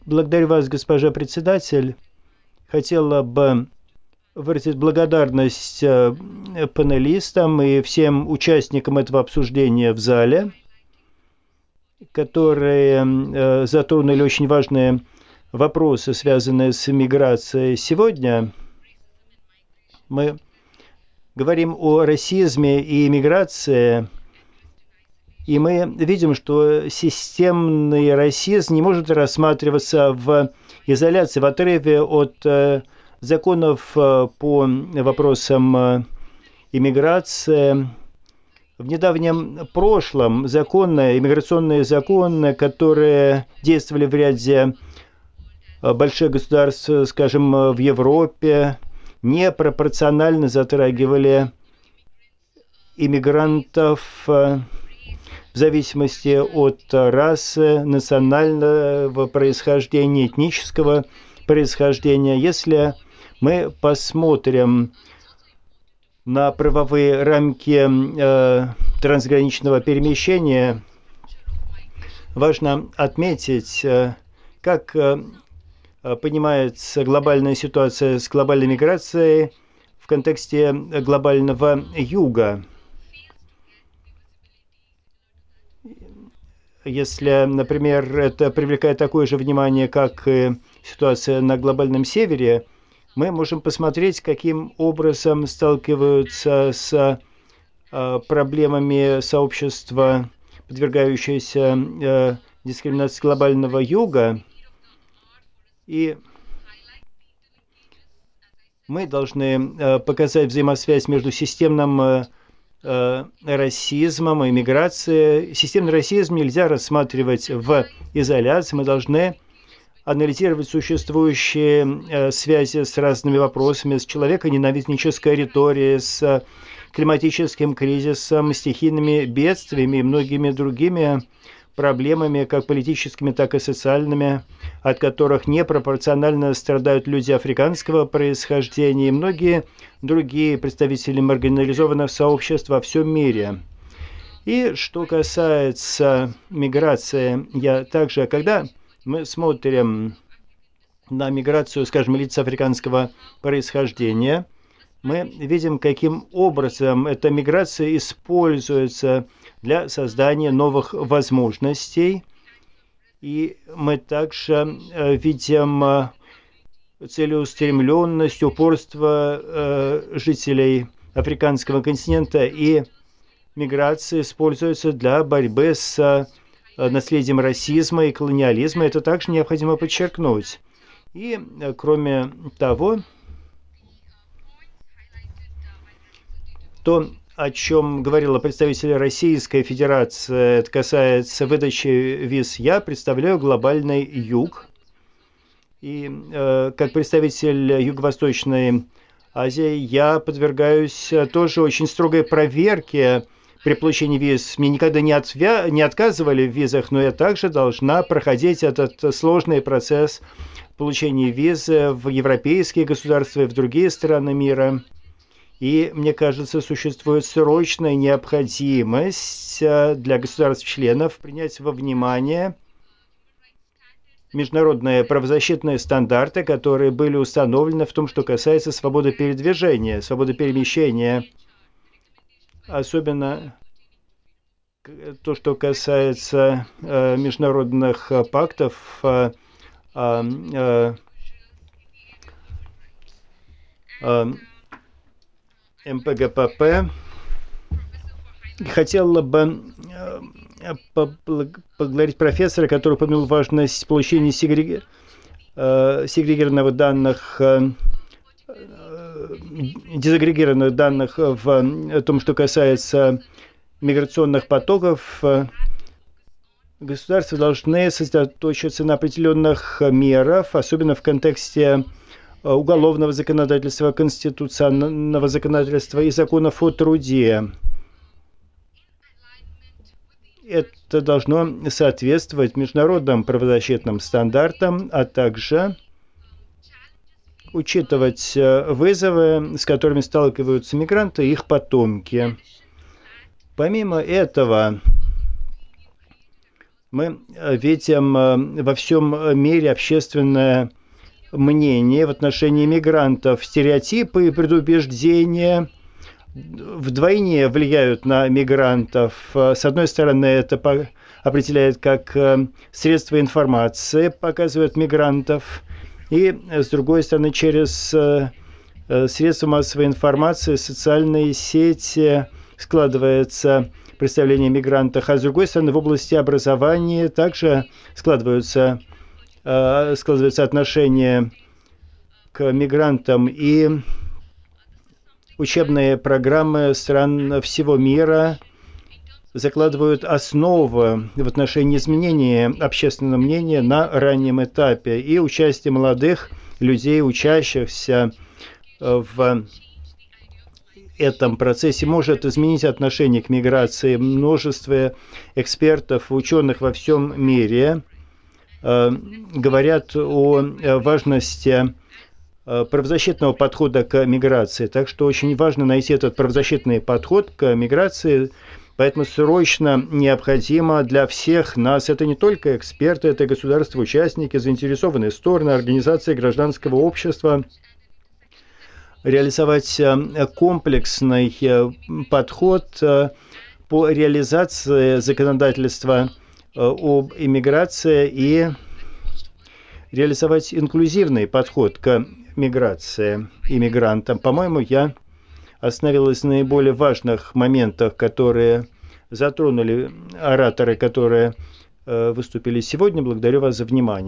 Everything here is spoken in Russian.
Благодарю вас, госпожа председатель. Хотела бы выразить благодарность панелистам и всем участникам этого обсуждения в зале, которые затронули очень важные вопросы, связанные с миграцией. Сегодня мы говорим о расизме и миграции, и мы видим, что системный расизм не может рассматриваться в изоляции, в отрыве от законов по вопросам иммиграции. В недавнем прошлом иммиграционные законы, которые действовали в ряде больших государств, скажем, в Европе, непропорционально затрагивали иммигрантов в зависимости от расы, национального происхождения, этнического происхождения. Если мы посмотрим на правовые рамки трансграничного перемещения, важно отметить, как понимается глобальная ситуация с глобальной миграцией в контексте глобального юга. Если, например, это привлекает такое же внимание, как и ситуация на глобальном севере, мы можем посмотреть, каким образом сталкиваются с проблемами сообщества, подвергающиеся дискриминации глобального юга. И мы должны показать взаимосвязь между системным расизмом и миграцией. Системный расизм нельзя рассматривать в изоляции. Мы должны анализировать существующие связи с разными вопросами, с человеконенавистнической риторикой, с климатическим кризисом, стихийными бедствиями и многими другими проблемами, как политическими, так и социальными, от которых непропорционально страдают люди африканского происхождения и многие другие представители маргинализованных сообществ во всем мире. И что касается миграции, когда мы смотрим на миграцию, скажем, лиц африканского происхождения, мы видим, каким образом эта миграция используется для создания новых возможностей. И мы также видим целеустремленность, упорство жителей африканского континента, и миграция используется для борьбы с наследием расизма и колониализма. Это также необходимо подчеркнуть. И, кроме того, то, о чем говорила представитель Российской Федерации, это касается выдачи виз. Я представляю глобальный юг. И как представитель Юго-Восточной Азии я подвергаюсь тоже очень строгой проверке при получении виз. Мне никогда не отказывали в визах, но я также должна проходить этот сложный процесс получения визы в европейские государства и в другие страны мира. И, мне кажется, существует срочная необходимость для государств-членов принять во внимание международные правозащитные стандарты, которые были установлены в том, что касается свободы передвижения, свободы перемещения. Особенно то, что касается международных пактов, МПГПП. Хотела бы поблагодарить профессора, который упомянул важность получения сегрегированных данных, дезагрегированных данных в том, что касается миграционных потоков. Государства должны сосредоточиться на определенных мерах, особенно в контексте уголовного законодательства, конституционного законодательства и законов о труде. Это должно соответствовать международным правозащитным стандартам, а также учитывать вызовы, с которыми сталкиваются мигранты и их потомки. Помимо этого, Мы видим во всем мире общественное мнение в отношении мигрантов. Стереотипы и предубеждения вдвойне влияют на мигрантов. С одной стороны, это определяет как средства информации, показывают мигрантов, и с другой стороны, через средства массовой информации, социальные сети складывается представление о мигрантах, а с другой стороны, в области образования также складываются отношения к мигрантам, и учебные программы стран всего мира закладывают основы в отношении изменения общественного мнения на раннем этапе, и участие молодых людей, учащихся в этом процессе, может изменить отношение к миграции. Множество экспертов, ученых во всем мире говорят о важности правозащитного подхода к миграции. Так что очень важно найти этот правозащитный подход к миграции, поэтому срочно необходимо для всех нас, это не только эксперты, это государства, участники, заинтересованные стороны, организации гражданского общества, реализовать комплексный подход по реализации законодательства об иммиграции и реализовать инклюзивный подход к миграции иммигрантам. По-моему, я остановилась на наиболее важных моментах, которые затронули ораторы, которые выступили сегодня. Благодарю вас за внимание.